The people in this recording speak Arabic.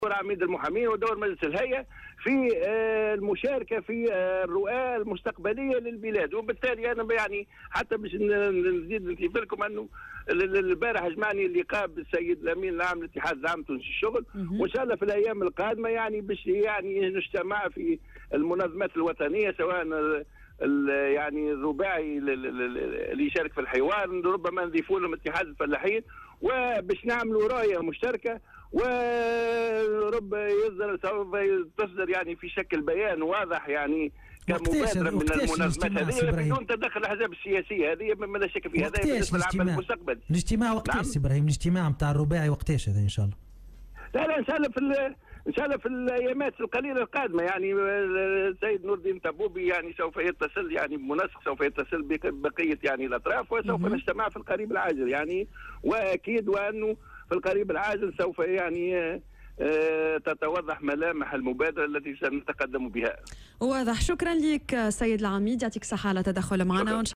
دور عميد المحامين ودور مجلس الهيئة في المشاركة في الرؤى المستقبلية للبلاد. وبالتالي أنا يعني حتى باش نزيد نضيف لكم أنه البارح جمعني اللقاء بالسيد الأمين العام للاتحاد العام التونسي الشغل، وإن شاء الله في الأيام القادمة يعني باش يعني نجتمع في المنظمات الوطنية، سواء يعني الرباعي اللي يشارك في الحوار، ربما نضيفوا لهم اتحاد الفلاحين، وباش نعملوا رؤية مشتركة، ورب يصدر سوف تصدر يعني في شكل بيان واضح يعني كمبادرة من المنظمات هذه بدون تدخل الأحزاب السياسية. هذه ما لا شك فيها، هذا بالنسبة للعمل المستقبلي. الاجتماع وقتاش إبراهيم؟ الاجتماع نتاع الرباعي وقتاش هذا إن شاء الله؟ لا إن شاء الله في الايامات القليله القادمه. يعني السيد نور الدين طبوبي يعني سوف يتصل يعني بمنسق، سوف يتصل ببقيه يعني الاطراف، وسوف نجتمع في القريب العاجل يعني، واكيد وانه في القريب العاجل سوف يعني تتوضح ملامح المبادره التي سنتقدم بها. واضح. شكرا لك سيد العميد، يعطيك الصحه على تدخل معنا.